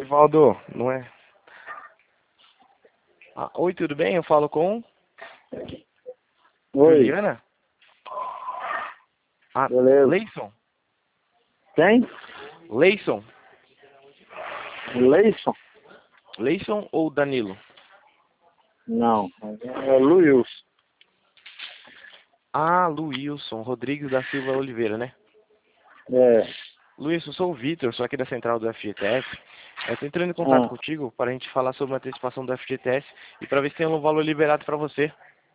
Edivaldo, não é? Ah, oi, tudo bem? Eu falo com Oi, Juliana? Ah, beleza. Leison? Quem? Leison? Leison? Leison ou Danilo? Não, é Luiz. Ah, Luilson Rodrigues da Silva Oliveira, né? É. Luiz, eu sou o Vitor, sou aqui da central do FGTS. Eu tô entrando em contato Ah, contigo para a gente falar sobre a antecipação do FGTS e para ver se tem um valor liberado para você.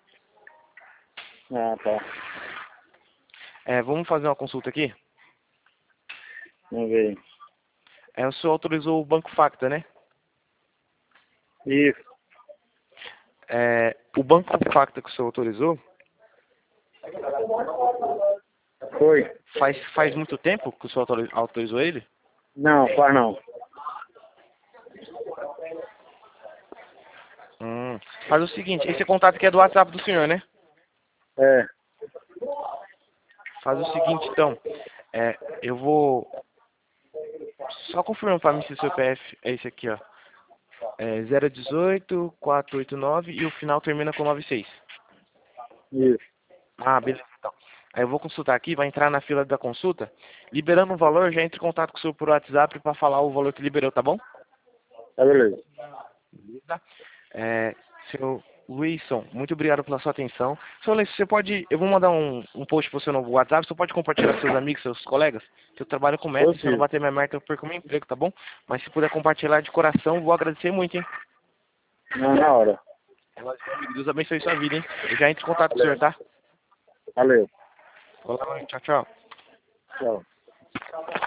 tá. Vamos fazer uma consulta aqui? Vamos ver. O senhor autorizou o Banco Facta, né? Isso. O Banco Facta que o senhor autorizou, Foi. faz muito tempo que o senhor autorizou ele? Não, faz não. Faz o seguinte, esse contato aqui é do WhatsApp do senhor, né? É. Faz o seguinte, então, eu vou só confirmar para mim se o seu CPF é esse aqui, ó. 018 489 e o final termina com 96. Isso. Ah, beleza, então. Aí eu vou consultar aqui, vai entrar na fila da consulta. Liberando o valor, já entre em contato com o senhor por WhatsApp para falar o valor que liberou, tá bom? Tá beleza. Beleza. Seu Wilson, muito obrigado pela sua atenção. Seu Wilson, você pode, eu vou mandar um post para você no WhatsApp, você pode compartilhar com seus amigos, seus colegas, que eu trabalho com meta, e se eu não Possível. bater minha meta, eu perco meu emprego, tá bom? Mas se puder compartilhar de coração, vou agradecer muito, hein? Não, na hora. Deus abençoe sua vida, hein? Eu já entro em contato com o senhor, tá? Valeu. Olá, tchau, tchau. Tchau.